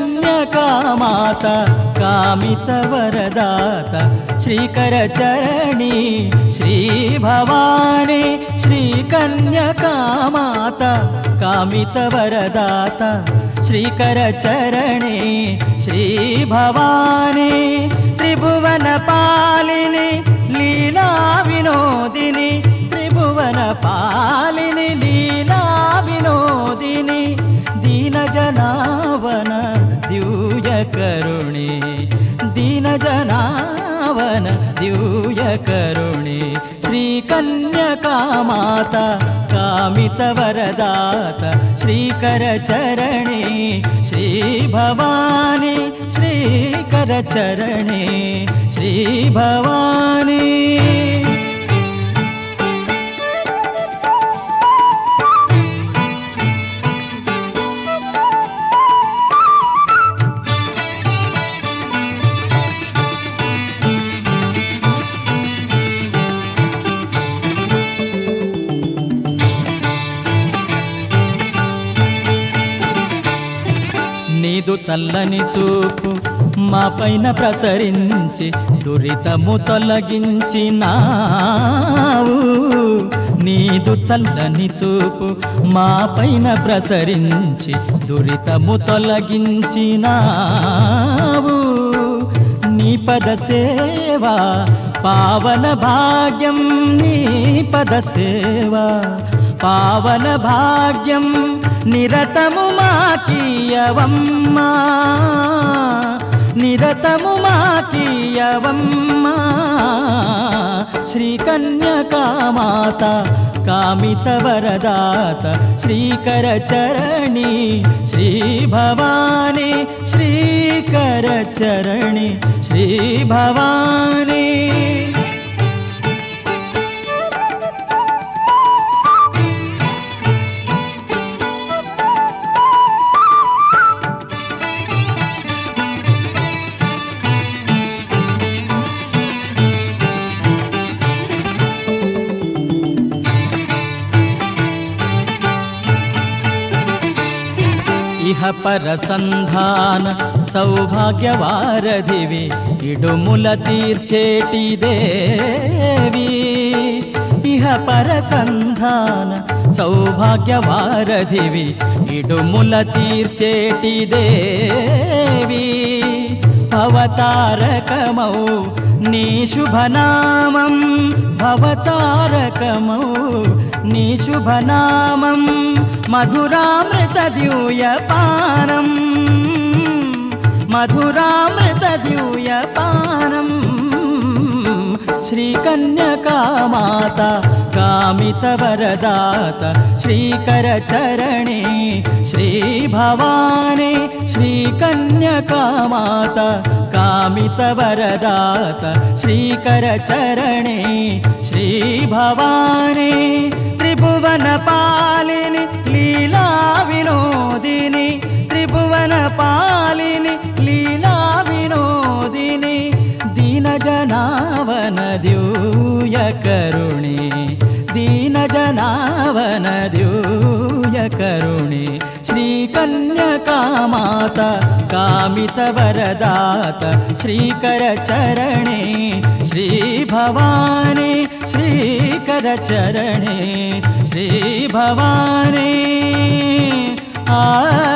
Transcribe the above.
श्रीकन्यकामाता कामितवरदाता श्रीकरचरणी श्रीभवानी श्रीकन्यकामाता कामितवरदाता श्रीकरचरणी श्रीभवानी त्रिभुवनपालिनी लीला विनोदिनी त्रिभुवनपालिनी लीला विनोदिनी दीनजनावन दिव्यकरुणी दीनजनावन दिव्यकरुणी श्रीकन्यकामाता कामितवरदाता श्रीकरचरणी श्रीभवानी श्रीकरचरणी श्रीभवानी నీదు చల్లని చూపు మా పైన ప్రసరించి దురితము తొలగించినావు నీదు చల్లని చూపు మా పైన ప్రసరించి దురితము తొలగించినావు నీ పద సేవా పావన భాగ్యం నీ పద సేవా పావన భాగ్యం నిరతము మాకీయవమ్మా నిరతము మాకీయవమ్మా శ్రీకన్యకామాతా కామితవరదాత శ్రీకరచరణి శ్రీభవాని శ్రీకరచరణి శ్రీభవాని ఇహ పరసంధాన సౌభాగ్యవారధివి ఇడుముల తీర్చేటి దేవి ఇహ పరసంధాన సౌభాగ్యవారధివి ఇడుముల తీర్చేటి దేవి భవతారకమౌ నీ శుభనామం భవతారకమౌ నీ శుభనామం మధురామృత ద్యూయపానం మధురామృత ద్యూయపానం శ్రీకన్యకామాతా కామితవరదాత శ్రీకరచరణి శ్రీభవాని శ్రీకన్యకామాతా కామితవరదాత శ్రీకరచరణి శ్రీభవాని त्रिभुवनपालिनी लीला विनोदिनी त्रिभुवनपालिनी लीला विनोदिनी दीनजनावन दिव्यकरुणी दीनजनावन दिव्यकरुणी श्रीकन्यकामाता कामितवरदाता श्रीकरचरणी श्रीभवानी श्रीकरचरणी श्रीभवानी आ